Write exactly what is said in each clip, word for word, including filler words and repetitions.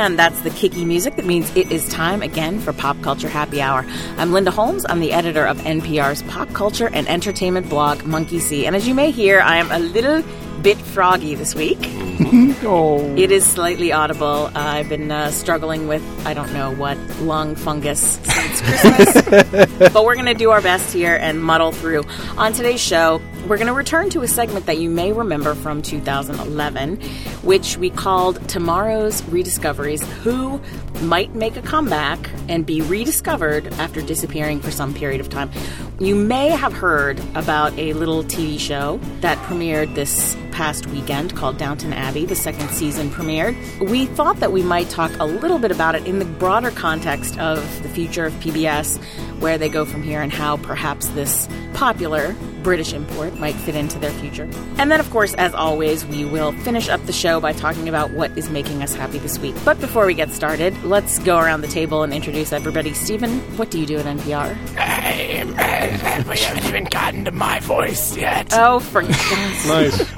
And that's the kicky music that means it is time again for Pop Culture Happy Hour. I'm Linda Holmes. I'm the editor of N P R's pop culture and entertainment blog, Monkey See. And as you may hear, I am a little bit froggy this week. Oh. It is slightly audible. Uh, I've been uh, struggling with, I don't know what, lung fungus since Christmas. But we're going to do our best here and muddle through. On today's show, we're going to return to a segment that you may remember from two thousand eleven, which we called Tomorrow's Rediscoveries, who might make a comeback and be rediscovered after disappearing for some period of time. You may have heard about a little T V show that premiered this past weekend called Downton Abbey. The second season premiered. We thought that we might talk a little bit about it in the broader context of the future of P B S, where they go from here and how perhaps this popular British import might fit into their future. And then, of course, as always, we will finish up the show by talking about what is making us happy this week. But before we get started, let's go around the table and introduce everybody. Stephen, what do you do at N P R? I, uh, we haven't even gotten to my voice yet. Oh, for God's Nice.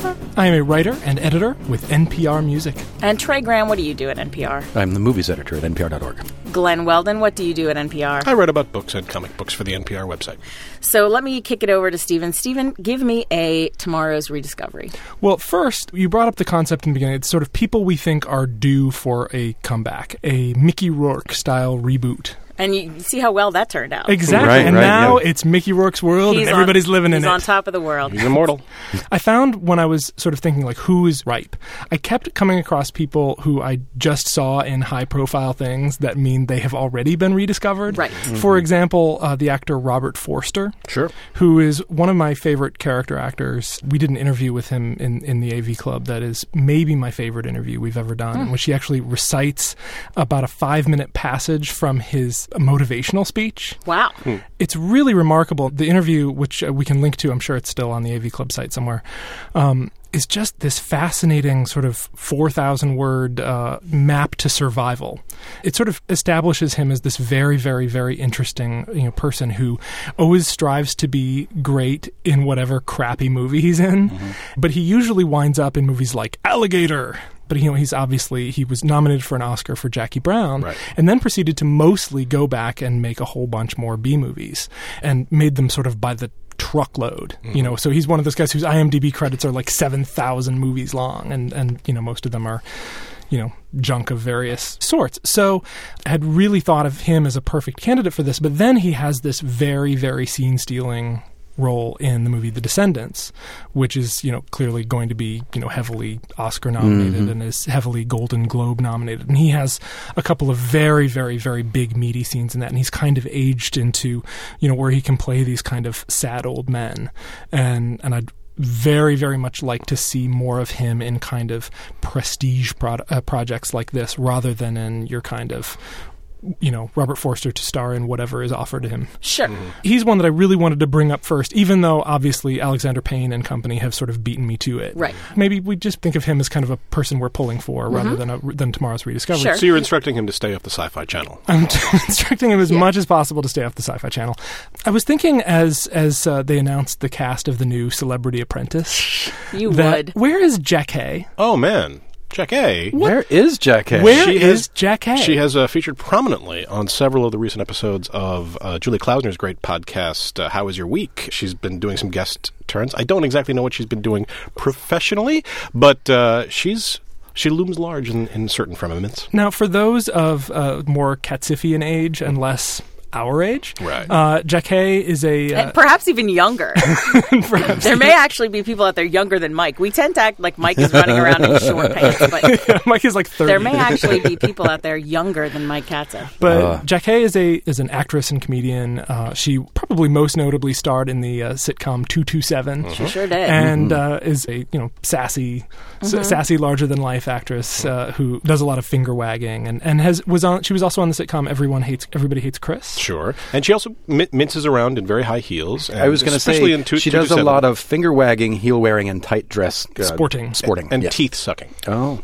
I am a writer and editor with N P R Music. And Trey Graham, what do you do at N P R? I'm the movies editor at N P R dot org. Glenn Weldon, what do you do at N P R? I write about books and comic books for the N P R website. So let me kick it over to Stephen. Stephen, give me a Tomorrow's Rediscovery. Well, first, you brought up the concept in the beginning. It's sort of people we think are due for a comeback, a Mickey Rourke-style reboot. And you see how well that turned out. Exactly. Right, and right, yeah. yeah. It's Mickey Rourke's world, He's and everybody's on, living in he's it. on top of the world. He's immortal. I found when I was sort of thinking, like, who is ripe? I kept coming across people who I just saw in high-profile things that mean they have already been rediscovered. Right. Mm-hmm. For example, uh, the actor Robert Forster. Sure. Who is one of my favorite character actors. We did an interview with him in, in the A V Club that is maybe my favorite interview we've ever done, mm. in which he actually recites about a five-minute passage from his motivational speech. Wow. Hmm. It's really remarkable. The interview, which uh, we can link to, I'm sure it's still on the A V Club site somewhere, um, is just this fascinating sort of four thousand word uh, map to survival. It sort of establishes him as this very, very, very interesting, you know, person who always strives to be great in whatever crappy movie he's in, mm-hmm. but he usually winds up in movies like Alligator. But, you know, he's obviously, he was nominated for an Oscar for Jackie Brown, right. and then proceeded to mostly go back and make a whole bunch more B movies, and made them sort of by the truckload, mm-hmm. you know. So he's one of those guys whose I M D B credits are like seven thousand movies long, and, and, you know, most of them are, you know, junk of various sorts. So I had really thought of him as a perfect candidate for this, but then he has this very, very scene-stealing role in the movie The Descendants, which is, you know, clearly going to be, you know, heavily Oscar nominated mm-hmm. and is heavily Golden Globe nominated. And he has a couple of very, very, very big meaty scenes in that. And he's kind of aged into, you know, where he can play these kind of sad old men. And, and I'd very, very much like to see more of him in kind of prestige pro- uh, projects like this rather than in your kind of, you know, Robert Forster to star in whatever is offered to him. Sure. Mm-hmm. He's one that I really wanted to bring up first, even though obviously Alexander Payne and company have sort of beaten me to it. Right. Maybe we just think of him as kind of a person we're pulling for mm-hmm. rather than a, than Tomorrow's Rediscovery. Sure. So you're instructing him to stay off the Sci-Fi Channel. I'm instructing him as yeah. much as possible to stay off the Sci-Fi Channel. I was thinking as as uh, they announced the cast of the new Celebrity Apprentice. You that, would. Where is Jack Hay? Oh, man. Jack A. Where is Jack Hay? Where She is has- Jack Hay? She has uh, featured prominently on several of the recent episodes of uh, Julie Klausner's great podcast, uh, How Is Your Week? She's been doing some guest turns. I don't exactly know what she's been doing professionally, but uh, she's she looms large in, in certain firmaments. Now, for those of uh, more Katsifian age and less our age, Right. uh, Jack Hay is a... Uh, And perhaps even younger. perhaps There may actually be people out there younger than Mike. We tend to act like Mike is running around in short pants, but Mike is like thirty. there may actually be people out there younger than Mike Katza. But Uh. Jack Hay is a is an actress and comedian. Uh, she probably most notably starred in the uh, sitcom two two seven. She sure did. And uh, is a you know sassy, Mm-hmm. s- sassy larger than life actress uh, who does a lot of finger wagging and, and has was on. She was also on the sitcom Everyone Hates Everybody Hates Chris. Sure. And she also min- minces around in very high heels. And I was going to especially say, in two, she two does to a seven. lot of finger wagging, heel wearing, and tight dress. Uh, Sporting. Sporting. And yeah. teeth sucking. Oh. Yeah.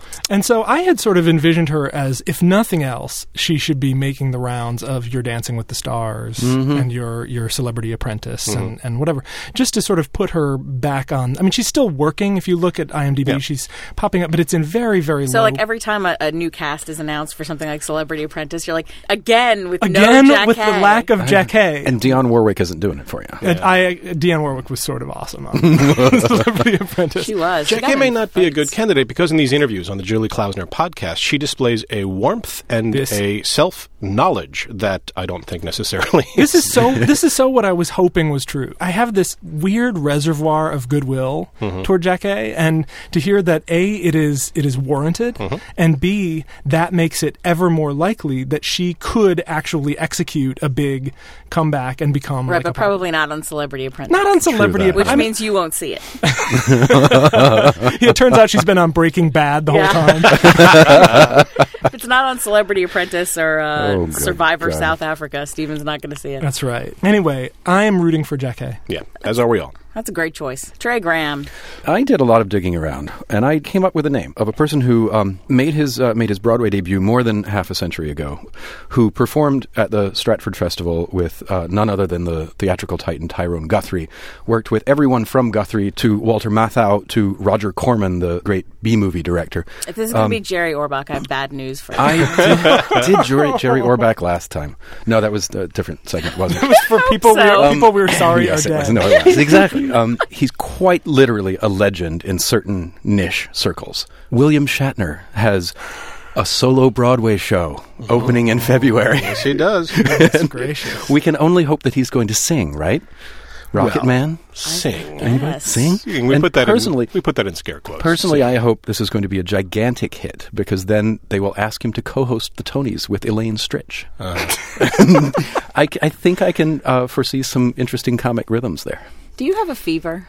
And so I had sort of envisioned her as, if nothing else, she should be making the rounds of Your Dancing with the Stars mm-hmm. and your your Celebrity Apprentice mm-hmm. and, and whatever, just to sort of put her back on. I mean, she's still working. If you look at IMDb, yep. she's popping up, but it's in very, very so low. So like every time a, a new cast is announced for something like Celebrity Apprentice, you're like, again with again no Jack with Hay. the lack of Jack Hay. And Dionne Warwick isn't doing it for you. Yeah. I, Dionne Warwick was sort of awesome on Celebrity Apprentice. She was. Jack Hay may not be a good candidate because in these interviews on the Julie Klausner podcast, she displays a warmth and this. a self-knowledge that I don't think necessarily This is so This is so what I was hoping was true. I have this weird reservoir of goodwill mm-hmm. toward Jack Hay, and to hear that A, it is it is warranted, mm-hmm. and B, that makes it ever more likely that she could actually execute a big comeback and become right, like but a probably not on Celebrity Apprentice. Not on Celebrity Which Apprentice. means you won't see it. It turns out she's been on Breaking Bad the yeah. whole time. If it's not on Celebrity Apprentice or uh, oh, Survivor God. South Africa, Steven's not going to see it. That's right. Anyway, I am rooting for Jack Hay. Yeah, as are we all. That's a great choice. Trey Graham. I did a lot of digging around, and I came up with a name of a person who um, made his uh, made his Broadway debut more than half a century ago, who performed at the Stratford Festival with uh, none other than the theatrical titan Tyrone Guthrie, worked with everyone from Guthrie to Walter Matthau to Roger Corman, the great B-movie director. If this is going to um, be Jerry Orbach, I have bad news for you. I did, did Jerry, Jerry Orbach last time. No, that was a different segment, wasn't it? It was for people, so. we, were, Um, people we were sorry yes, are it dead. was. No, it was. Exactly. Um, he's quite literally a legend in certain niche circles. William Shatner has a solo Broadway show opening in February. Yes, he does. That's gracious. We can only hope that he's going to sing, right? Rocket well, Man? Sing. Anybody? Sing? We and put that personally, in, we put that in scare quotes. Personally, Sing. I hope this is going to be a gigantic hit because then they will ask him to co-host the Tonys with Elaine Stritch. Uh. I, I think I can uh, foresee some interesting comic rhythms there. Do you have a fever?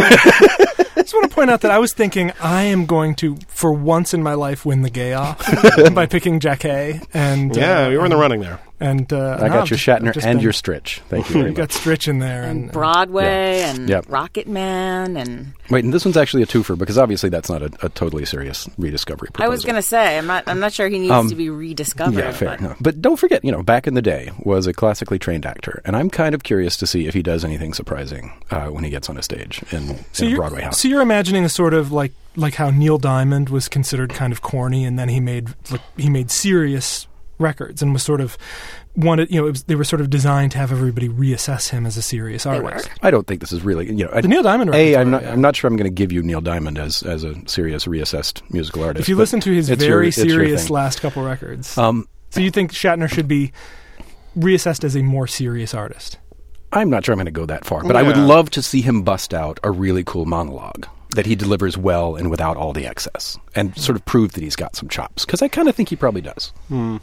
I just want to point out that I was thinking I am going to, for once in my life, win the gay off by picking Jack Hay. And yeah, uh, you were in the running there. And uh, I no, got your just, Shatner just and been, your Stritch. Thank you very You much. got Stritch in there. And And, Broadway yeah. and Yep. Rocket Man and... Wait, and this one's actually a twofer because obviously that's not a, a totally serious rediscovery proposal. I was going to say, I'm not I'm not sure he needs Um, to be rediscovered. Yeah, fair. But. No. But don't forget, you know, back in the day was a classically trained actor, and I'm kind of curious to see if he does anything surprising uh, when he gets on a stage in, so in a you're- Broadway house. So you're imagining a sort of like like how Neil Diamond was considered kind of corny, and then he made like, he made serious records and was sort of wanted, you know, it was, they were sort of designed to have everybody reassess him as a serious They artist. were. I don't think this is really, you know, I, The Neil Diamond records. A, I'm were, not. yeah. I'm not sure I'm going to give you Neil Diamond as as a serious reassessed musical artist. If you but listen to his it's very your- it's your serious thing. last couple records, Um, so you think Shatner should be reassessed as a more serious artist? I'm not sure I'm going to go that far, but I would Yeah. love to see him bust out a really cool monologue that he delivers well and without all the excess, and sort of prove that he's got some chops. Because I kind of think he probably does. Hmm.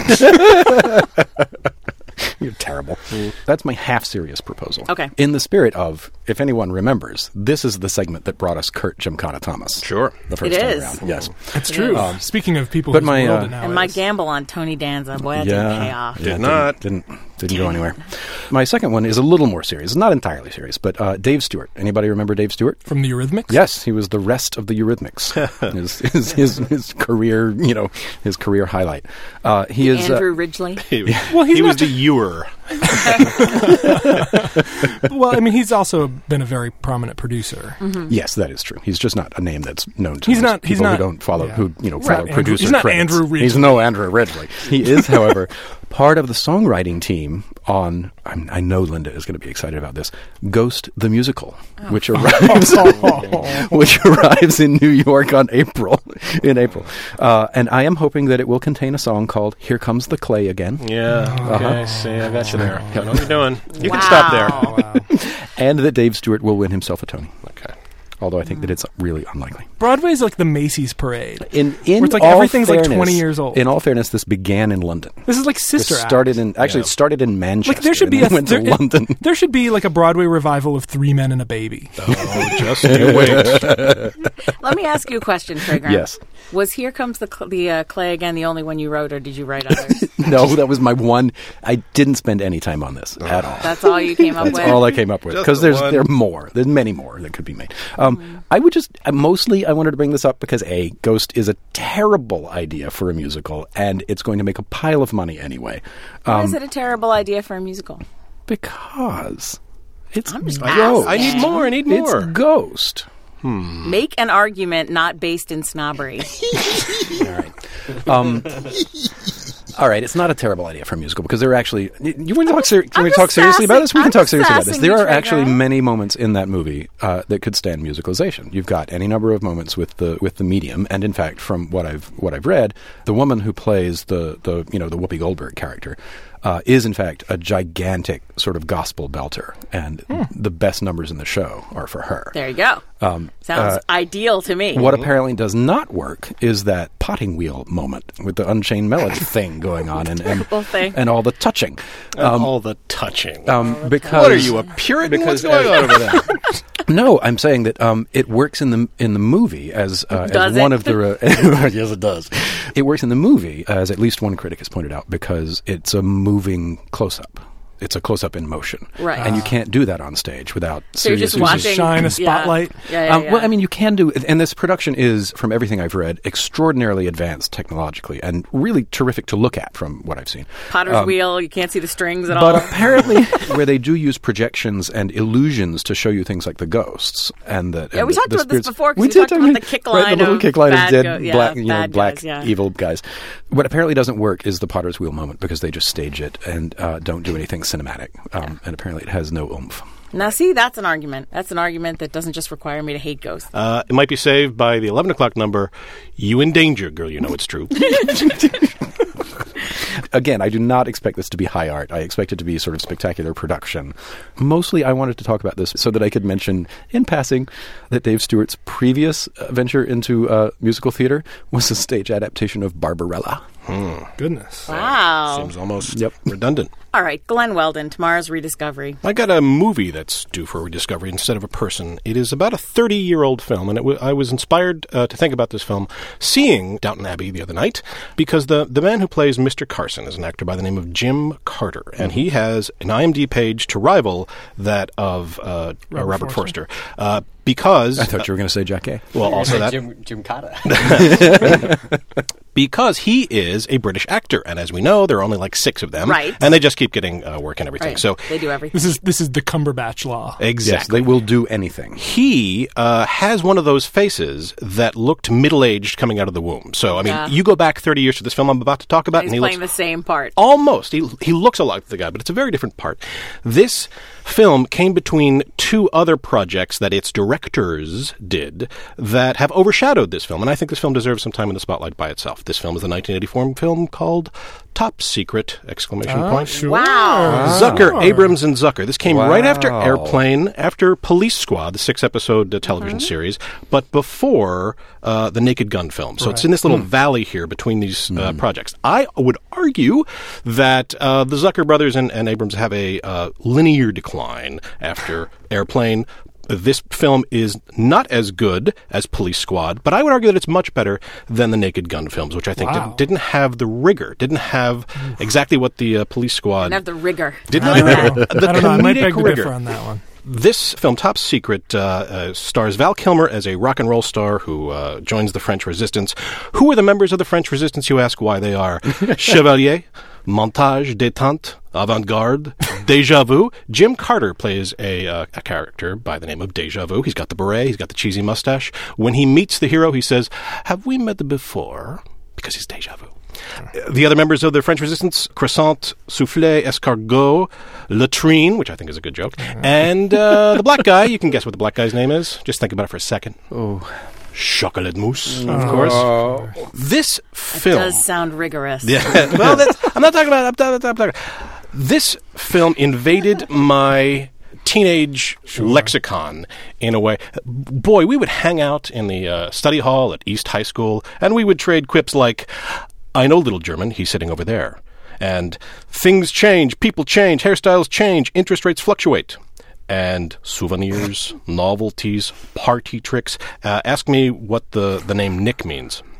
You're terrible. That's my half-serious proposal. Okay. In the spirit of, if anyone remembers, this is the segment that brought us Kurt Gymkhana Thomas. Sure. The first It time is. around. Yes. That's It true. is. Um, Speaking of people but whose my, world uh, it now And my is. gamble on Tony Danza, boy, that didn't pay off. Did Yeah, not. Didn't didn't, didn't go anywhere. My second one is a little more serious. Not entirely serious, but uh, Dave Stewart. Anybody remember Dave Stewart? From the Eurythmics? Yes, he was the rest of the Eurythmics. his, his, his, his career, you know, his career highlight. Uh, he is. Andrew Uh, Ridgely. He, Well, he's he was not the ewer. Well, I mean, he's also been a very prominent producer. yes, that is true. He's just not a name that's known to He's most not- people he's not- who don't follow, yeah. who you know, Right. follow Andrew- producer he's not credits. Andrew Ridgely. He's no Andrew Ridgely. He is, however, part of the songwriting team on. I'm, I know Linda is going to be excited about this. Ghost the Musical, which arrives, which arrives in New York on April, in April, uh, and I am hoping that it will contain a song called "Here Comes the Clay Again," Yeah. Okay. See, I got you there. I know what you're doing. You Wow. can stop there. Oh, wow. and that Dave Stewart will win himself a Tony. Okay. Although I think that it's really unlikely. Broadway's like the Macy's parade. In in Where it's like all everything's like fairness- twenty years old. In all fairness, this began in London. This is like It Sister started Act. in actually it started in Manchester. Like there should and be then a went there, to London. there should be like a Broadway revival of Three Men and a Baby. Oh, just you wait. Let me ask you a question, Trey Graham. Yes. Was Here Comes the Cl- the uh, Clay Again the only one you wrote, or did you write others? No, that was my one. I didn't spend any time on this at all. That's all you came up That's with? all I came up with. Just Because the there's one. there are more. There's many more that could be made. Um, Mm-hmm. I would just uh, mostly I wanted to bring this up because a Ghost is a terrible idea for a musical, and it's going to make a pile of money anyway. Why Um, is it a terrible idea for a musical? because it's I'm just Ghost. I need more. I need more. It's Ghost. Make an argument not based in snobbery. All right. Um, all right. It's not a terrible idea for a musical because there are actually. You want to talk, ser- can I'm we just talk seriously about sassing- this? We I'm can talk just seriously about this. sassing There you, are Trey actually Gray. many moments in that movie uh, that could stand musicalization. You've got any number of moments with the with the medium, and in fact, from what I've what I've read, the woman who plays the the you know the Whoopi Goldberg character. Uh, is in fact a gigantic sort of gospel belter, and the best numbers in the show are for her. There you go. Um, Sounds uh, ideal to me. What apparently does not work is that potting wheel moment with the Unchained Melody thing going on, and and, Terrible thing. and all the touching. Um, all the touching. Um, because what are you, a Puritan? because What's going as- on over there? No, I'm saying that um, it works in the in the movie as, uh, Does as one it? of the. Re- yes, it does. It works in the movie as at least one critic has pointed out because it's a moving close up. It's a close up in motion, Right. and you can't do that on stage without. So you're serious just use of- watching. shine a yeah. spotlight. Yeah, yeah, Um, yeah. Well, I mean, you can do, and this production is, from everything I've read, extraordinarily advanced technologically and really terrific to look at from what I've seen. Potter's um, wheel, you can't see the strings at But all. apparently, where they do use projections and illusions to show you things like the ghosts and the Yeah, and we the, talked the about this spirits. before, 'cause We we did talked talk about about- the kick right, the line little of kick line of bad dead go- yeah, black, you know, bad black guys, yeah. evil guys. What apparently doesn't work is the Potter's wheel moment because they just stage it and uh, don't do anything cinematic, um, and apparently it has no oomph. Now, see, that's an argument. That's an argument that doesn't just require me to hate ghosts. Uh, it might be saved by the eleven o'clock number. You in danger, girl. You know it's true. Again, I do not expect this to be high art. I expect it to be sort of spectacular production. Mostly, I wanted to talk about this so that I could mention, in passing, that Dave Stewart's previous uh, venture into uh, musical theater was a stage adaptation of Barbarella. Goodness. Wow. Seems almost Yep. redundant. All right, Glenn Weldon, tomorrow's Rediscovery. I got a movie that's due for rediscovery instead of a person. It is about a thirty-year-old film, and it w- I was inspired uh, to think about this film seeing Downton Abbey the other night because the, the man who plays Mister Carson is an actor by the name of Jim Carter, and he has an I M D B page to rival that of uh, Robert Robert, Forster. Forster. Uh, because... I thought you were going to say Jacquet. well, also that... Jim, Jim Cotta. because he is a British actor, and as we know, there are only like six of them, Right. and they just keep getting uh, work and everything. Right. So They do everything. This is this is the Cumberbatch law. Yes, exactly, they will do anything. he uh, has one of those faces that looked middle-aged coming out of the womb. So I mean, Yeah. you go back thirty years to this film I'm about to talk about, He's and he playing looks the same part. almost. He he looks a lot like the guy, but it's a very different part. This film came between two other projects that its directors did that have overshadowed this film, and I think this film deserves some time in the spotlight by itself. This film is a nineteen eighty-four film called Top Secret! Exclamation point. Sure. Wow. Zucker, Abrams, and Zucker. This came right after Wow. Airplane, after Police Squad, the six-episode uh, television series, but before uh, the Naked Gun film. So it's in this little valley here between these uh, projects. I would argue that uh, the Zucker brothers and, and Abrams have a uh, linear decline after Airplane. This film is not as good as Police Squad, but I would argue that it's much better than the Naked Gun films, which I think Wow. didn't, didn't have the rigor, didn't have exactly what the uh, Police Squad Didn't have the rigor. didn't I have like the, that. the I don't know. I might comedic beg to rigor. differ on that one. This film, Top Secret, uh, uh, stars Val Kilmer as a rock and roll star who uh, joins the French Resistance. Who are the members of the French Resistance? You ask why they are. Chevalier, Montage, Détente, Avant-Garde, Deja Vu. Jim Carter plays a, uh, a character by the name of Deja Vu. He's got the beret, he's got the cheesy mustache. When he meets the hero, he says, "Have we met before?" Because he's Deja Vu. The other members of the French Resistance, Croissant, Soufflé, Escargot, Latrine, which I think is a good joke, and uh, the black guy. You can guess what the black guy's name is. Just think about it for a second. Oh. Chocolat Mousse, of course. This film... Does sound rigorous. Yeah, well, that's, I'm not talking about... I'm, I'm, I'm talking, this film invaded my teenage lexicon in a way. Boy, we would hang out in the uh, study hall at East High School, and we would trade quips like, "I know, little German, he's sitting over there." And "Things change, people change, hairstyles change, interest rates fluctuate." And souvenirs, novelties, party tricks. Uh, ask me what the, the name Nick means.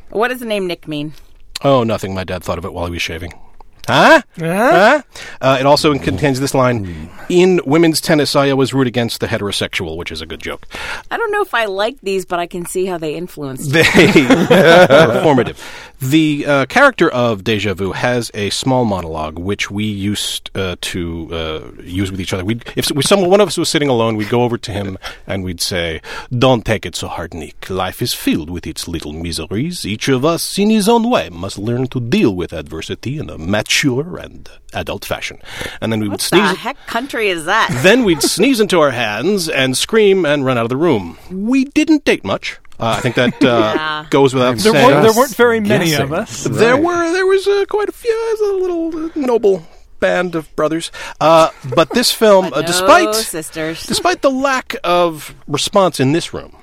What does the name Nick mean? Oh, nothing. My dad thought of it while he was shaving. Huh? Huh? Huh? Uh, it also contains this line, in women's tennis, I always root against the heterosexual, which is a good joke. I don't know if I like these, but I can see how they influenced They are formative. The uh, character of Deja Vu has a small monologue, which we used uh, to uh, use with each other. We'd, if someone, one of us was sitting alone, we'd go over to him and we'd say, don't take it so hard, Nick. Life is filled with its little miseries. Each of us, in his own way, must learn to deal with adversity in a mature and adult fashion. And then we would What sneeze. the heck country is that? Then we'd sneeze into our hands and scream and run out of the room. We didn't date much. Uh, I think that uh, Yeah. goes without There, saying. weren't, there weren't very many guessing. of us. There Right. were there was uh, quite a few, uh, a little uh, noble band of brothers. Uh, but this film, uh, no despite sisters. despite the lack of response in this room,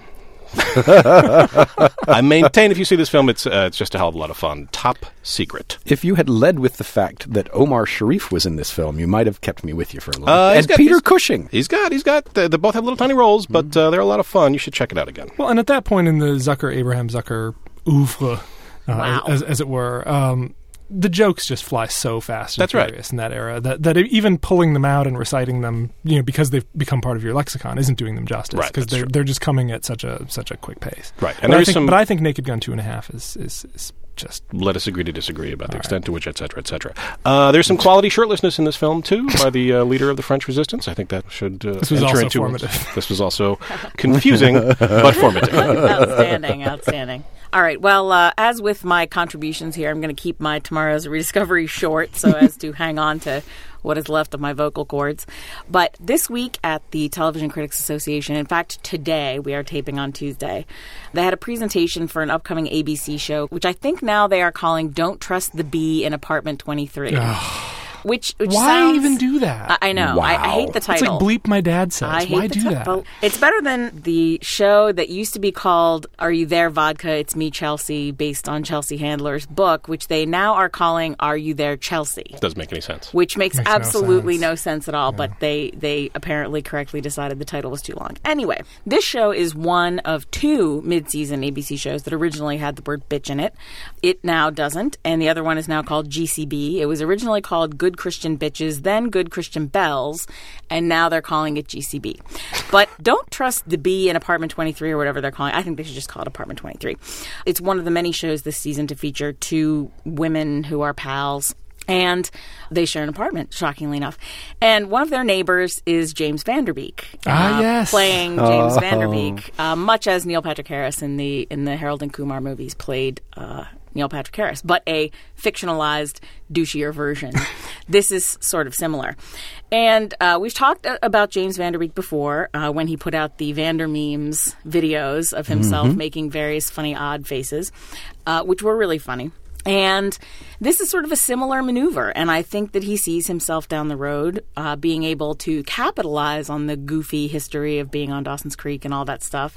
I maintain if you see this film, it's uh, it's just a hell of a lot of fun. Top secret. If you had led with the fact that Omar Sharif was in this film, you might have kept me with you for a little Uh, bit. he's And got- Peter he's- Cushing. He's got he's got they, they both have little tiny roles, but uh, they're a lot of fun. You should check it out again. Well, and at that point in the Zucker, Abraham Zucker oeuvre, uh, Wow. as, as it were, um, the jokes just fly so fast and That's right. furious in that era that, that even pulling them out and reciting them, you know, because they've become part of your lexicon, isn't doing them justice. Right, Because that's they're true. they're just coming at such a such a quick pace. Right, and But I, there's think, some- but I think Naked Gun two and a half is is, is just Let us agree to disagree about the extent to which, et cetera, et cetera. Uh, there's some quality shirtlessness in this film, too, by the uh, leader of the French resistance. I think that should uh, This was enter also into formative. This was also confusing, but formative. Outstanding, outstanding. All right, well, uh, as with my contributions here, I'm going to keep my Tomorrow's Rediscovery short so as to hang on to what is left of my vocal cords. But this week at the Television Critics Association, in fact, today, we are taping on Tuesday, they had a presentation for an upcoming A B C show, which I think now they are calling Don't Trust the Bee in Apartment twenty-three. Which, which why sounds, even do that? I, I know. I, I hate the it's like title. Bleep My Dad Says. I hate Why the do ti- that? well, it's better than the show that used to be called Are You There, Vodka? It's Me, Chelsea, based on Chelsea Handler's book, which they now are calling Are You There, Chelsea? Doesn't make any sense. Which makes, Makes no absolutely sense. no sense at all, but they, they apparently correctly decided the title was too long. Anyway, this show is one of two mid-season A B C shows that originally had the word bitch in it. It now doesn't, and the other one is now called G C B. It was originally called Good Christian Bitches, then Good Christian Bells, and now they're calling it G C B. But don't trust the B in Apartment twenty-three or whatever they're calling it. I think they should just call it Apartment twenty-three. It's one of the many shows this season to feature two women who are pals. And they share an apartment, shockingly enough. And one of their neighbors is James Van Der Beek. Ah, uh, yes. Playing James Van Der Beek, uh, much as Neil Patrick Harris in the in the Harold and Kumar movies played uh, Neil Patrick Harris, but a fictionalized, douchier version. This is sort of similar. And uh, we've talked uh, about James Van Der Beek before uh, when he put out the Vander Memes videos of himself Mm-hmm. making various funny, odd faces, uh, which were really funny. And this is sort of a similar maneuver, and I think that he sees himself down the road uh, being able to capitalize on the goofy history of being on Dawson's Creek and all that stuff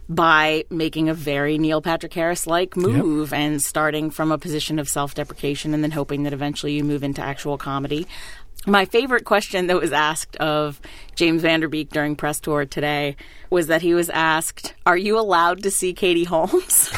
by making a very Neil Patrick Harris-like move and starting from a position of self-deprecation and then hoping that eventually you move into actual comedy. My favorite question that was asked of James Van Der Beek during press tour today was that he was asked, "Are you allowed to see Katie Holmes?"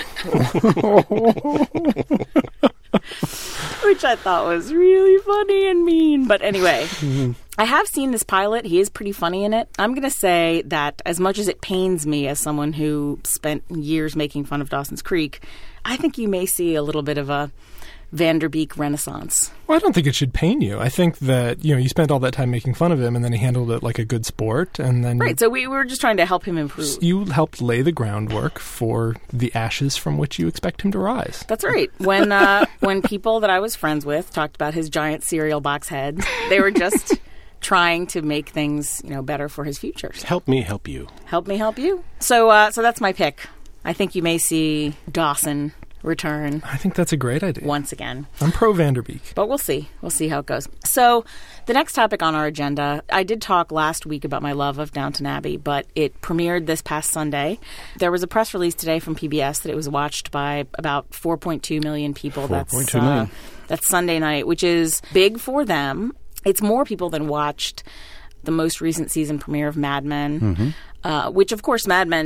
Which I thought was really funny and mean. But anyway, I have seen this pilot. He is pretty funny in it. I'm going to say that as much as it pains me as someone who spent years making fun of Dawson's Creek, I think you may see a little bit of a Van Der Beek renaissance. Well, I don't think it should pain you. I think that, you know, you spent all that time making fun of him, and then he handled it like a good sport, and then Right, so we were just trying to help him improve. you helped lay the groundwork for the ashes from which you expect him to rise. That's right. When uh, when people that I was friends with talked about his giant cereal box head, they were just trying to make things, you know, better for his future. So Help me help you. help me help you. So uh, so that's my pick. I think you may see Dawson return I think that's a great idea. once again. I'm pro Van Der Beek. But we'll see. We'll see how it goes. So the next topic on our agenda, I did talk last week about my love of Downton Abbey, but it premiered this past Sunday. There was a press release today from P B S that it was watched by about four point two million people. That's four point two million. Uh, that's Sunday night, which is big for them. It's more people than watched the most recent season premiere of Mad Men, Mm-hmm. uh, which, of course, Mad Men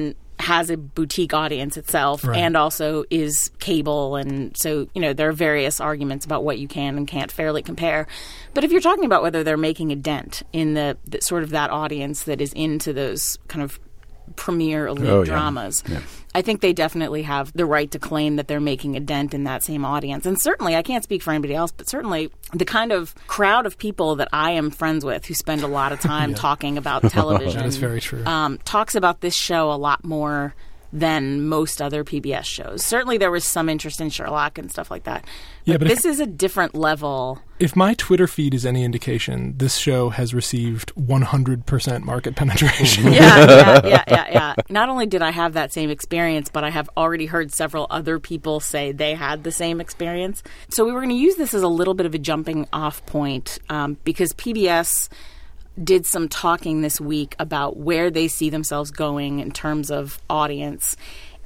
has a boutique audience itself Right. and also is cable. And so, you know, there are various arguments about what you can and can't fairly compare. But if you're talking about whether they're making a dent in the, the sort of that audience that is into those kind of premier elite Oh, yeah. dramas, Yeah. I think they definitely have the right to claim that they're making a dent in that same audience. And certainly, I can't speak for anybody else, but certainly the kind of crowd of people that I am friends with who spend a lot of time talking about television That is very true. um, talks about this show a lot more than most other P B S shows. Certainly there was some interest in Sherlock and stuff like that. Yeah, but if- this is a different level. If my Twitter feed is any indication, this show has received one hundred percent market penetration. yeah, yeah, yeah, yeah, yeah. Not only did I have that same experience, but I have already heard several other people say they had the same experience. So we were going to use this as a little bit of a jumping off point um, because P B S did some talking this week about where they see themselves going in terms of audience.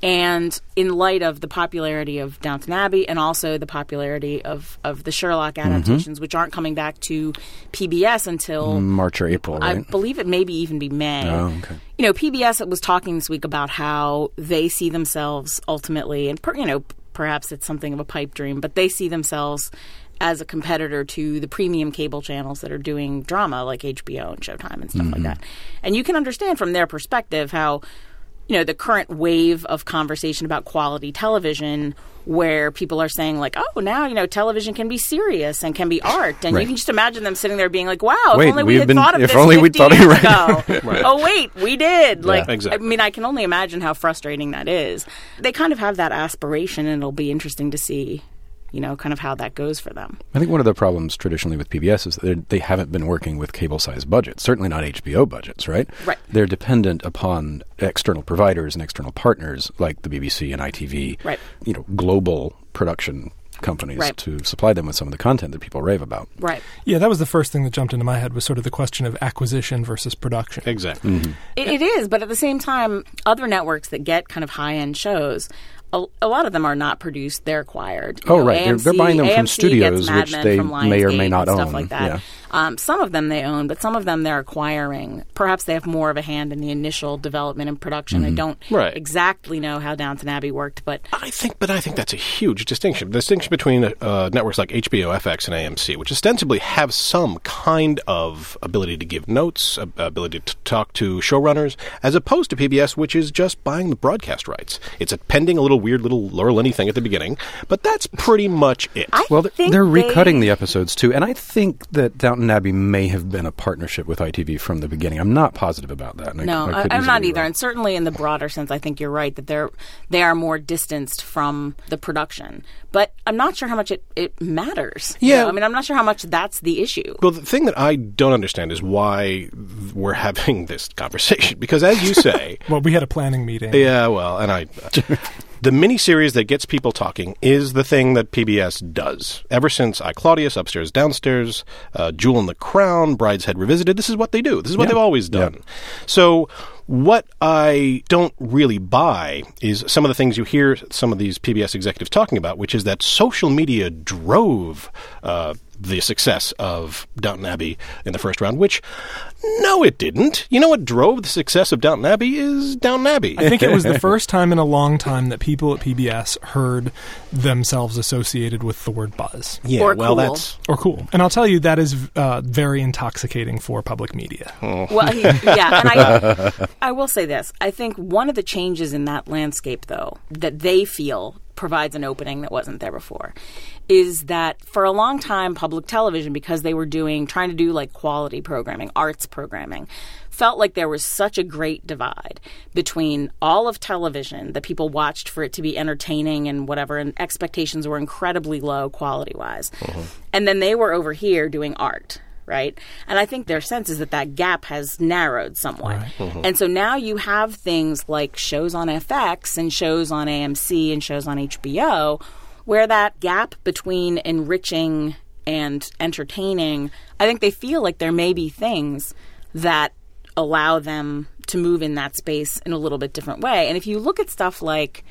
And in light of the popularity of Downton Abbey and also the popularity of, of the Sherlock adaptations, which aren't coming back to P B S until March or April, I right? believe it maybe even be May. Oh, okay. You know, P B S was talking this week about how they see themselves ultimately, and per, you know, perhaps it's something of a pipe dream, but they see themselves as a competitor to the premium cable channels that are doing drama like H B O and Showtime and stuff Mm-hmm. like that. And you can understand from their perspective how, you know, the current wave of conversation about quality television where people are saying like, oh, now, you know, television can be serious and can be art. And Right. you can just imagine them sitting there being like, wow, if Wait, only we we've had been- thought of if this only we'd fifty thought of years it right. ago. Right. Oh, wait, we did. Like, exactly. I mean, I can only imagine how frustrating that is. They kind of have that aspiration, and it'll be interesting to see, you know, kind of how that goes for them. I think one of the problems traditionally with P B S is that they're- they haven't been working with cable-sized budgets, certainly not H B O budgets, right? Right. They're dependent upon external providers and external partners like the B B C and I T V, Right. you know, global production companies Right. to supply them with some of the content that people rave about. Right. Yeah, that was the first thing that jumped into my head was sort of the question of acquisition versus production. Exactly. It, it is, but at the same time, other networks that get kind of high-end shows, a, a lot of them are not produced; they're acquired. You Oh, know, right. They're- A M C, they're buying them from A M C studios, gets Mad which Men they from may or may Lionsgate not and stuff own. like that. Yeah. Um, some of them they own, but some of them they're acquiring. Perhaps they have more of a hand in the initial development and production. I don't Right. exactly know how Downton Abbey worked, but I think, but I think that's a huge distinction. The distinction between uh, networks like H B O, F X, and A M C, which ostensibly have some kind of ability to give notes, ab- ability to talk to showrunners, as opposed to P B S, which is just buying the broadcast rights. It's appending a little weird little Laura Linney thing at the beginning, but that's pretty much it. I Well, they're, think they're they- recutting the episodes too, and I think that Downton Abbey may have been a partnership with I T V from the beginning. I'm not positive about that. and I- No, I I could I'm easily not be either. wrong. And certainly in the broader sense, I think you're right that they're they are more distanced from the production. But I'm not sure how much it, it matters. You Yeah. know, I mean, I'm not sure how much that's the issue. Well, the thing that I don't understand is why we're having this conversation. Because as you say, Well, we had a planning meeting. yeah, well, and I... The miniseries that gets people talking is the thing that P B S does. Ever since I, Claudius, Upstairs, Downstairs, uh, Jewel and the Crown, Brideshead Revisited, this is what they do. This is what Yeah. they've always done. So what I don't really buy is some of the things you hear some of these P B S executives talking about, which is that social media drove uh, the success of Downton Abbey in the first round, which, no, it didn't. You know what drove the success of Downton Abbey is Downton Abbey. I think it was the first time in a long time that people at P B S heard themselves associated with the word buzz yeah, or well, cool. that's... or cool. And I'll tell you, that is uh, very intoxicating for public media. Well, he, yeah, and I, I will say this. I think one of the changes in that landscape, though, that they feel provides an opening that wasn't there before, is that for a long time, public television, because they were doing, trying to do like quality programming, arts programming, felt like there was such a great divide between all of television that people watched for it to be entertaining and whatever, and expectations were incredibly low quality-wise. And then they were over here doing art. Right? And I think their sense is that that gap has narrowed somewhat. And so now you have things like shows on F X and shows on A M C and shows on H B O where that gap between enriching and entertaining, I think they feel like there may be things that allow them to move in that space in a little bit different way. And if you look at stuff like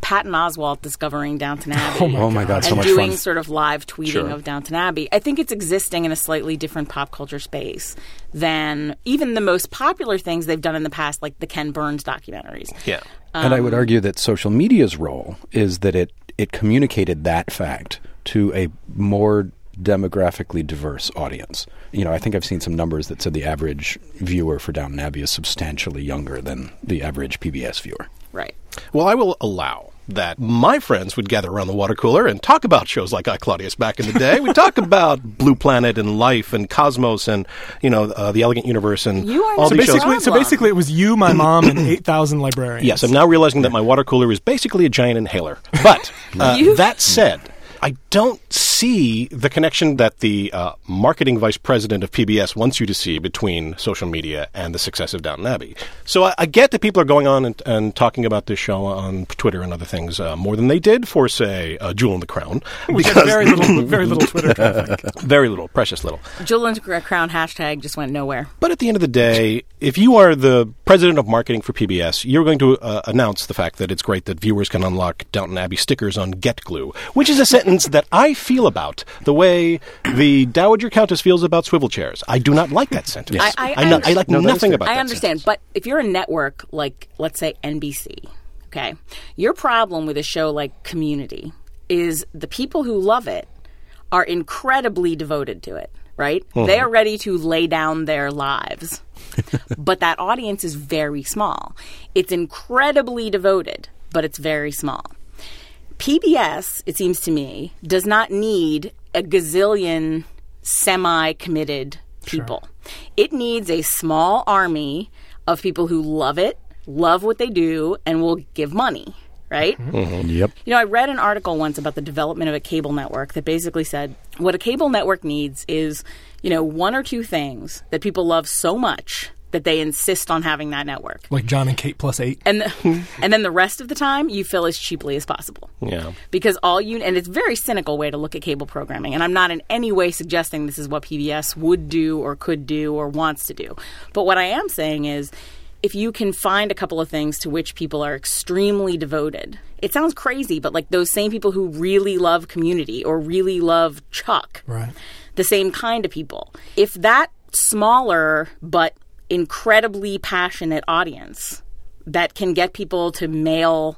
Patton Oswalt discovering Downton Abbey. Oh my Oh my God, so and much doing fun. sort of live tweeting Sure. of Downton Abbey. I think it's existing in a slightly different pop culture space than even the most popular things they've done in the past, like the Ken Burns documentaries. Yeah. And I Um, would argue that social media's role is that it, it communicated that fact to a more demographically diverse audience. You know, I think I've seen some numbers that said the average viewer for Downton Abbey is substantially younger than the average P B S viewer. Right. Well, I will allow that my friends would gather around the water cooler and talk about shows like I, Claudius back in the day. We talk about Blue Planet and Life and Cosmos and, you know, uh, The Elegant Universe and You are all so these shows. Basically, so Problem. basically, it was you, my mom, and eight thousand librarians. Yes, I'm now realizing that my water cooler is basically a giant inhaler. But uh, You- that said, I don't see the connection that the uh, marketing vice president of P B S wants you to see between social media and the success of Downton Abbey. So I, I get that people are going on and, and talking about this show on Twitter and other things uh, more than they did for, say, uh, Jewel in the Crown. We had very little, very little Twitter traffic. Very little, precious little. Jewel and the Crown hashtag just went nowhere. But at the end of the day, if you are the president of marketing for P B S, you're going to uh, announce the fact that it's great that viewers can unlock Downton Abbey stickers on GetGlue, which is a sentence that I feel about the way the Dowager Countess feels about swivel chairs. I do not like that sentence. I- I- I, know- I like No, that is nothing fair. about I that understand, sentence. but if you're a network like, let's say, N B C, okay, your problem with a show like Community is the people who love it are incredibly devoted to it, right? They are ready to lay down their lives. But that audience is very small. It's incredibly devoted, but it's very small. P B S, it seems to me, does not need a gazillion semi-committed people. It needs a small army of people who love it, love what they do, and will give money, right? Yep. You know, I read an article once about the development of a cable network that basically said what a cable network needs is, you know, one or two things that people love so much that they insist on having that network. Like John and Kate plus eight. And the, and then the rest of the time, you fill as cheaply as possible. Yeah. Because all you, and it's a very cynical way to look at cable programming, and I'm not in any way suggesting this is what P B S would do or could do or wants to do. But what I am saying is, if you can find a couple of things to which people are extremely devoted, it sounds crazy, but like those same people who really love Community or really love Chuck, Right. the same kind of people. If that smaller but incredibly passionate audience that can get people to mail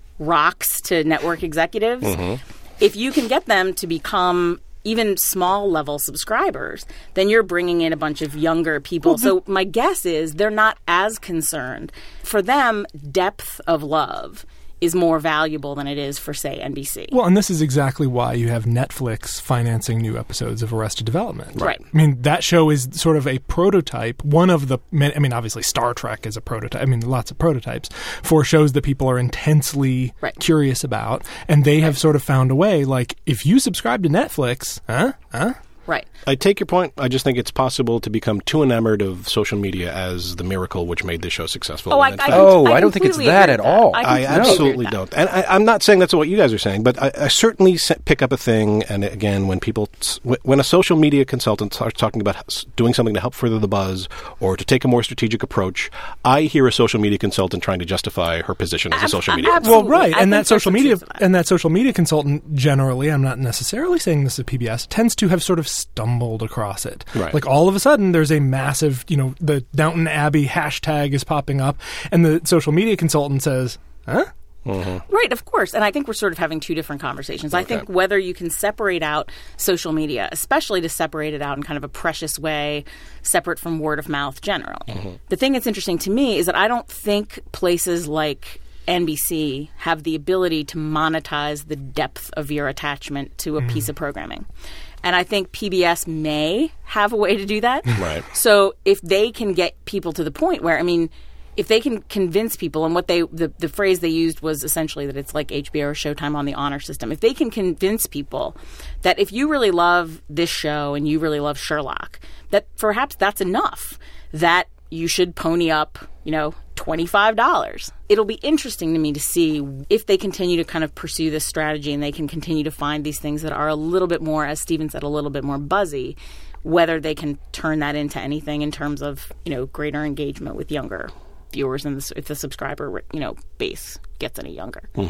rocks to network executives, if you can get them to become even small level subscribers, then you're bringing in a bunch of younger people. So my guess is they're not as concerned. For them, depth of love is more valuable than it is for, say, N B C. Well, and this is exactly why you have Netflix financing new episodes of Arrested Development. Right. I mean, that show is sort of a prototype. One of the, I mean, obviously Star Trek is a prototype. I mean, lots of prototypes for shows that people are intensely Right. curious about. And they have sort of found a way, like, if you subscribe to Netflix, huh? Huh? Right. I take your point. I just think it's possible to become too enamored of social media as the miracle which made this show successful. Oh, I, And in I, fact- Oh, I I don't think it's completely that agree at with all. I, I completely agree absolutely with that. don't. And I, I'm not saying that's what you guys are saying, but I, I certainly se- pick up a thing. And again, when people, s- wh- when a social media consultant starts talking about s- doing something to help further the buzz or to take a more strategic approach, I hear a social media consultant trying to justify her position as a Ab- social media. ab- consultant. Well, Absolutely. right, I and think that there's social some media truth to that. and that social media consultant generally, I'm not necessarily saying this is P B S, tends to have sort of stumbled across it. Right. Like all of a sudden, there's a massive, you know, the Downton Abbey hashtag is popping up, and the social media consultant says, "Huh." Right, of course. And I think we're sort of having two different conversations. I think whether you can separate out social media, especially to separate it out in kind of a precious way, separate from word of mouth generally. The thing that's interesting to me is that I don't think places like N B C have the ability to monetize the depth of your attachment to a piece of programming. And I think P B S may have a way to do that. Right. So if they can get people to the point where, I mean, if they can convince people, and what they the, the phrase they used was essentially that it's like H B O or Showtime on the honor system. If they can convince people that if you really love this show and you really love Sherlock, that perhaps that's enough, that you should pony up, you know, twenty-five dollars. It'll be interesting to me to see if they continue to kind of pursue this strategy and they can continue to find these things that are a little bit more, as Stephen said, a little bit more buzzy, whether they can turn that into anything in terms of, you know, greater engagement with younger viewers and the, if the subscriber, you know, base gets any younger.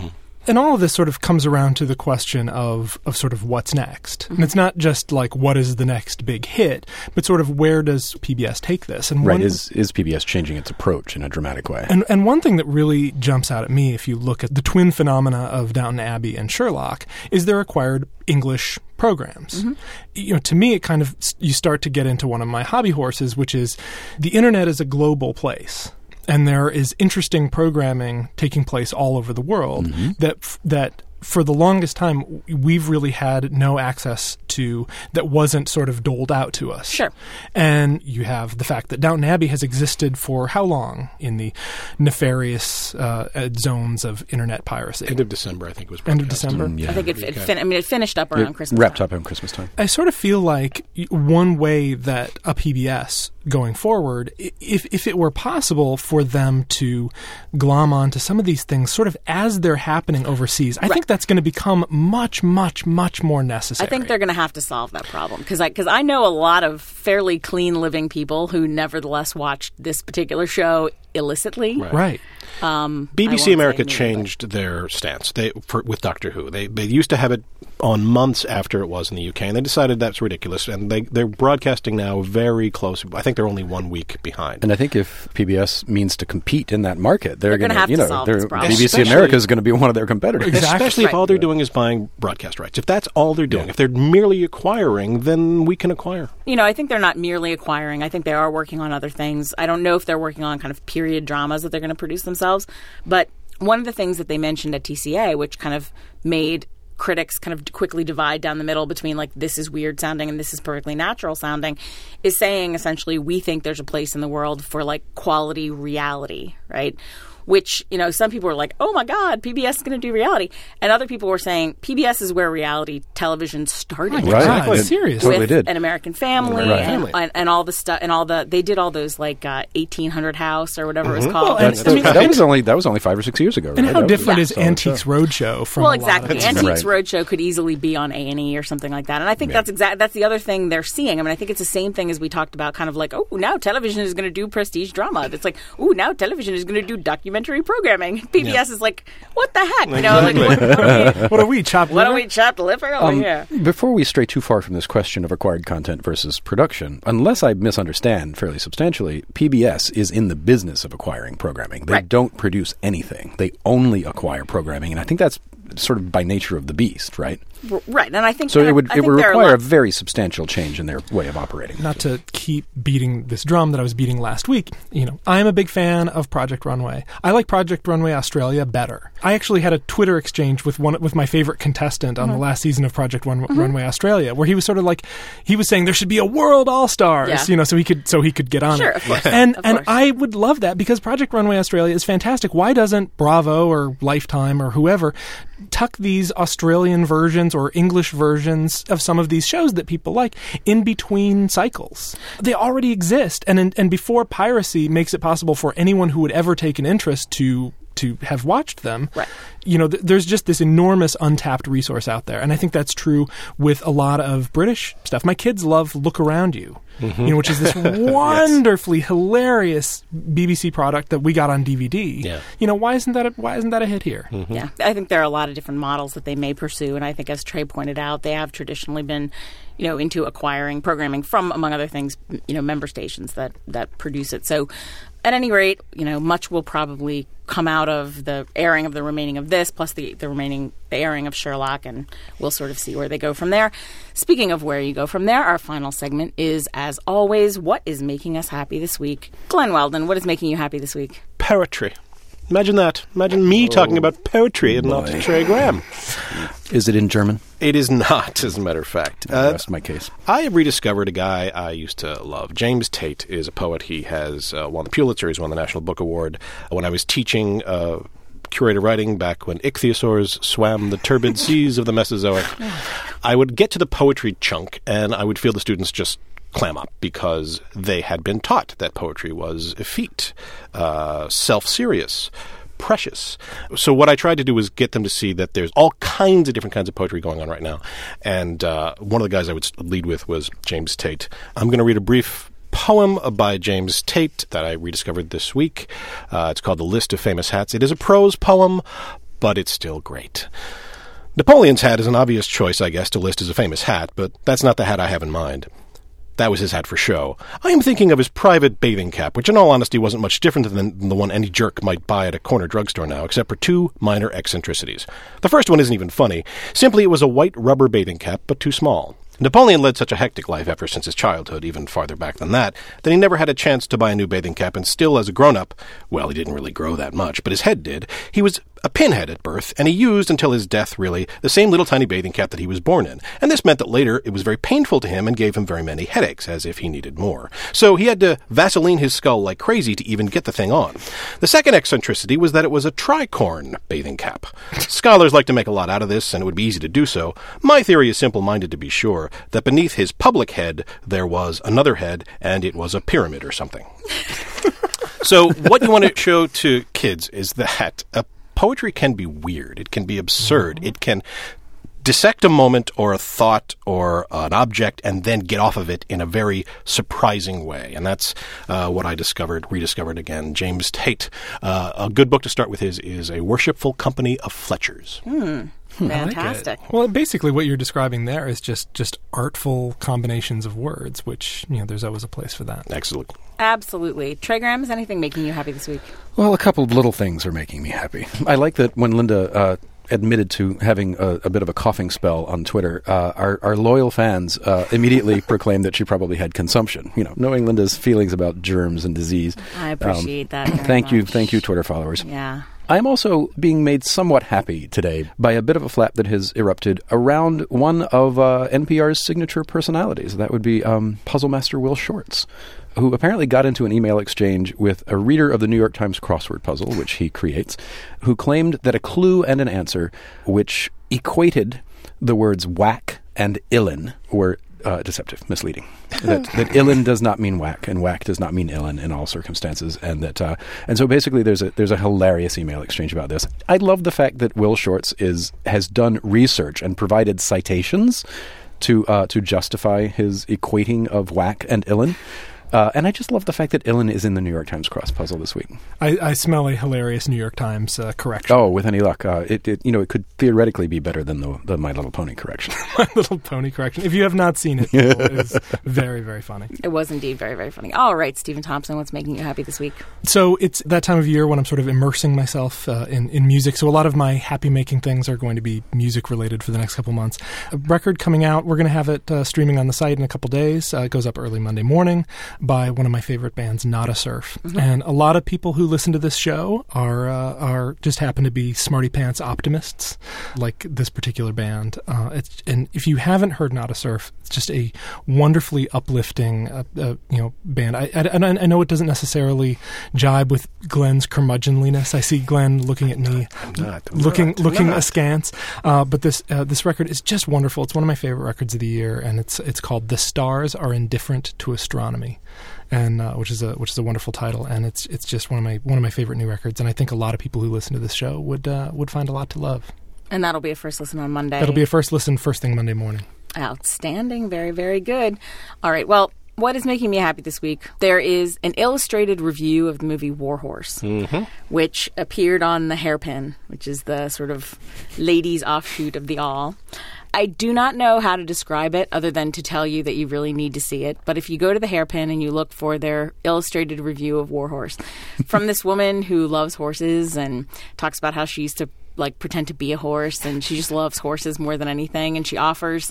and all of this sort of comes around to the question of, of sort of what's next. Mm-hmm. And it's not just like what is the next big hit, but sort of where does P B S take this? And right, one, is is P B S changing its approach in a dramatic way? And, and one thing that really jumps out at me if you look at the twin phenomena of Downton Abbey and Sherlock is their acquired English programs. Mm-hmm. You know, to me, it kind of, you start to get into one of my hobby horses, which is the internet is a global place. And there is interesting programming taking place all over the world mm-hmm. that that for the longest time we've really had no access to, that wasn't sort of doled out to us. Sure. And you have the fact that Downton Abbey has existed for how long in the nefarious uh, zones of internet piracy? End of December, I think, was broadcast. End of December? Mm, yeah. I think it, it, fin- I mean, it finished up around it Christmas wrapped time. up on Christmas time. I sort of feel like one way that a P B S going forward, if if it were possible for them to glom onto some of these things sort of as they're happening overseas, I right. think that's going to become much, much, much more necessary. I think they're going to have to solve that problem because I, cause I know a lot of fairly clean living people who nevertheless watched this particular show illicitly. Right. Right. Um, B B C I won't America say me, changed but- their stance they, for, with Doctor Who. They they used to have it on months after it was in the U K, and they decided that's ridiculous. And they they're broadcasting now very close. I think they're only one week behind. And I think if P B S means to compete in that market, they're, They're going gonna have you to know, solve they're- this problem. B B C Especially- America is going to be one of their competitors. Exactly. Especially if Right. all they're doing is buying broadcast rights. If that's all they're doing, if they're merely acquiring, then we can acquire. You know, I think they're not merely acquiring. I think they are working on other things. I don't know if they're working on kind of period dramas that they're going to produce themselves. But one of the things that they mentioned at T C A, which kind of made critics kind of quickly divide down the middle between like this is weird sounding and this is perfectly natural sounding, is saying essentially we think there's a place in the world for like quality reality, right? Which, you know, some people were like, oh my God, P B S is going to do reality. And other people were saying P B S is where reality television started. My Right. God, Exactly. seriously. Totally With did. An American Family, Right. and, Family. and, and all the stuff, and all the, they did all those like uh, eighteen hundred House or whatever it was Mhm. called. Well, and- That's, I mean, that was only that was only five or six years ago. And right? how That was different a is solid Antiques show. Roadshow from well, a lot of exactly. those- Antiques Right. Roadshow could easily be on A and E or something like that. And I think Yeah. that's exact. That's the other thing they're seeing. I mean, I think it's the same thing as we talked about, kind of like, oh, now television is going to do prestige drama. It's like, oh, now television is going to do documentary programming. P B S is like, what the heck? You know, like, what, what are we, What are we, chopped what liver? are we chopped liver over Um, here? Before we stray too far from this question of acquired content versus production, unless I misunderstand fairly substantially, P B S is in the business of acquiring programming. They Right. don't produce anything. They only acquire programming, and I think that's sort of by nature of the beast, right? R- Right, and I think So and I- it would I it think would there are require a lots- very substantial change in their way of operating. Not to keep beating this drum that I was beating last week, you know, I'm a big fan of Project Runway. I like Project Runway Australia better. I actually had a Twitter exchange with one with my favorite contestant on Mm-hmm. the last season of Project Run- Runway Australia, where he was sort of like, he was saying there should be a World All Stars, Yeah. you know, so he could so he could get on Sure, it. of course. And Of and course. I would love that because Project Runway Australia is fantastic. Why doesn't Bravo or Lifetime or whoever tuck these Australian versions or English versions of some of these shows that people like in between cycles? They already exist, and in, and before piracy makes it possible for anyone who would ever take an interest to to have watched them, Right. you know, th- there's just this enormous untapped resource out there, and I think that's true with a lot of British stuff. My kids love Look Around You, you know, which is this wonderfully hilarious B B C product that we got on D V D. Yeah. You know, why isn't that a, why isn't that a hit here? Yeah, I think there are a lot of different models that they may pursue, and I think, as Trey pointed out, they have traditionally been, you know, into acquiring programming from, among other things, m- you know, member stations that that produce it. So, at any rate, you know, much will probably come out of the airing of the remaining of this, plus the the remaining the airing of Sherlock, and we'll sort of see where they go from there. Speaking of where you go from there, our final segment is, as always, what is making us happy this week? Glenn Weldon, what is making you happy this week? Poetry. Imagine that. Imagine me talking about poetry and not boy. Trey Graham. Is it in German? It is not, as a matter of fact. Uh, Uh, Rest my case. I have rediscovered a guy I used to love. James Tate is a poet. He has uh, won the Pulitzer. He's won the National Book Award. When I was teaching uh, curator writing back when ichthyosaurs swam the turbid seas of the Mesozoic, I would get to the poetry chunk, and I would feel the students just clam up because they had been taught that poetry was effete, uh, self-serious, precious. So what I tried to do was get them to see that there's all kinds of different kinds of poetry going on right now. And uh, one of the guys I would lead with was James Tate. I'm going to read a brief poem by James Tate that I rediscovered this week. Uh, it's called The List of Famous Hats. It is a prose poem, but it's still great. Napoleon's hat is an obvious choice, I guess, to list as a famous hat, but that's not the hat I have in mind. That was his hat for show. I am thinking of his private bathing cap, which in all honesty wasn't much different than the one any jerk might buy at a corner drugstore now, except for two minor eccentricities. The first one isn't even funny. Simply, it was a white rubber bathing cap, but too small. Napoleon led such a hectic life ever since his childhood, even farther back than that, that he never had a chance to buy a new bathing cap, and still as a grown-up, well, he didn't really grow that much, but his head did, he was a pinhead at birth, and he used, until his death really, the same little tiny bathing cap that he was born in. And this meant that later it was very painful to him and gave him very many headaches, as if he needed more. So he had to Vaseline his skull like crazy to even get the thing on. The second eccentricity was that it was a tricorn bathing cap. Scholars like to make a lot out of this, and it would be easy to do so. My theory is simple-minded to be sure, that beneath his public head there was another head, and it was a pyramid or something. So what you want to show to kids is that a poetry can be weird. It can be absurd. It can dissect a moment or a thought or an object and then get off of it in a very surprising way. And that's uh, what I discovered, rediscovered again. James Tate. Uh, a good book to start with is, is A Worshipful Company of Fletchers. Hmm. Fantastic. Like well, basically what you're describing there is just, just artful combinations of words, which, you know, there's always a place for that. Excellent. Absolutely. Trey Graham, is anything making you happy this week? Well, a couple of little things are making me happy. I like that when Linda uh, admitted to having a, a bit of a coughing spell on Twitter, uh, our, our loyal fans uh, immediately proclaimed that she probably had consumption. You know, knowing Linda's feelings about germs and disease. I appreciate um, that very Thank much. you. Thank you, Twitter followers. Yeah. I'm also being made somewhat happy today by a bit of a flap that has erupted around one of uh, N P R's signature personalities. That would be um, Puzzle Master Will Shortz, who apparently got into an email exchange with a reader of the New York Times crossword puzzle, which he creates, who claimed that a clue and an answer which equated the words whack and illin were uh, deceptive, misleading. that, that illin does not mean whack, and whack does not mean illin in all circumstances, and that uh, and so basically there's a there's a hilarious email exchange about this. I love the fact that Will Shortz is has done research and provided citations to uh, to justify his equating of whack and illin. Uh, and I just love the fact that illin is in the New York Times cross puzzle this week. I, I smell a hilarious New York Times uh, correction. Oh, with any luck, uh, it, it you know it could theoretically be better than the, the My Little Pony correction. My Little Pony correction. If you have not seen it, it is very, very funny. It was indeed very, very funny. All right, Stephen Thompson, what's making you happy this week? So it's that time of year when I'm sort of immersing myself uh, in, in music. So a lot of my happy-making things are going to be music-related for the next couple months. A record coming out, we're going to have it uh, streaming on the site in a couple days. Uh, it goes up early Monday morning by one of my favorite bands, Nada Surf. Mm-hmm. And a lot of people who listen to this show are uh, are just happen to be smarty pants optimists, like this particular band. Uh, it's, and if you haven't heard Nada Surf, it's just a wonderfully uplifting, uh, uh, you know, band. I, I, I know it doesn't necessarily jibe with Glenn's curmudgeonliness. I see Glenn looking at me, I'm not, I'm looking not, I'm looking not. askance. Uh, but this uh, this record is just wonderful. It's one of my favorite records of the year, and it's it's called "The Stars Are Indifferent to Astronomy." And uh, which is a which is a wonderful title, and it's it's just one of my one of my favorite new records, and I think a lot of people who listen to this show would uh, would find a lot to love. And that'll be a first listen on Monday. That'll be a first listen first thing Monday morning. Outstanding, very very good. All right, well, what is making me happy this week? There is an illustrated review of the movie War Horse, mm-hmm. which appeared on the Hairpin, which is the sort of ladies' offshoot of the Awl. I do not know how to describe it other than to tell you that you really need to see it. But if you go to the Hairpin and you look for their illustrated review of War Horse from this woman who loves horses and talks about how she used to like pretend to be a horse and she just loves horses more than anything. And she offers,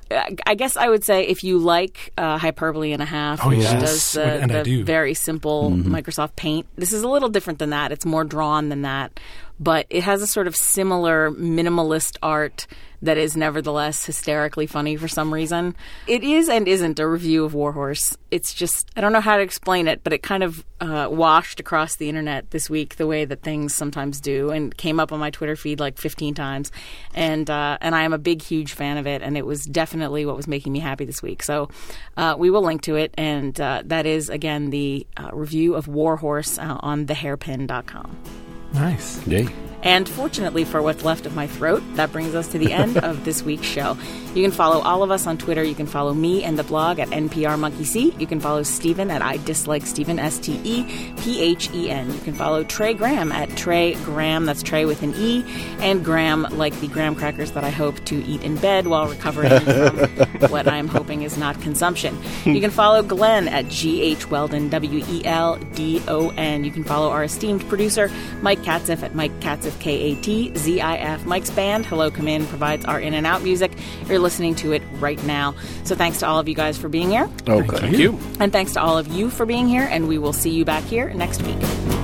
I guess I would say, if you like uh, Hyperbole and a Half, oh, which yes. does the, and the I do. very simple mm-hmm. Microsoft Paint, this is a little different than that. It's more drawn than that. But it has a sort of similar minimalist art that is nevertheless hysterically funny for some reason. It is and isn't a review of War Horse. It's just, I don't know how to explain it, but it kind of uh, washed across the internet this week the way that things sometimes do, and came up on my Twitter feed like fifteen times. And uh, and I am a big, huge fan of it, and it was definitely what was making me happy this week. So uh, we will link to it, and uh, that is, again, the uh, review of War Horse uh, on the hairpin dot com. Nice. Yay. And fortunately for what's left of my throat, that brings us to the end of this week's show. You can follow all of us on Twitter. You can follow me and the blog at N P R Monkey See. You can follow Stephen at I Dislike Stephen, S T E P H E N. You can follow Trey Graham at Trey Graham, that's Trey with an E, and Graham like the graham crackers that I hope to eat in bed while recovering from what I'm hoping is not consumption. You can follow Glenn at G H Weldon, W E L D O N. You can follow our esteemed producer, Mike Katziff at Mike Katziff, K A T Z I F. Mike's band, Hello Come In, provides our in and out music. You're listening to it right now. So thanks to all of you guys for being here. Okay. Thank you. And thanks to all of you for being here, and we will see you back here next week.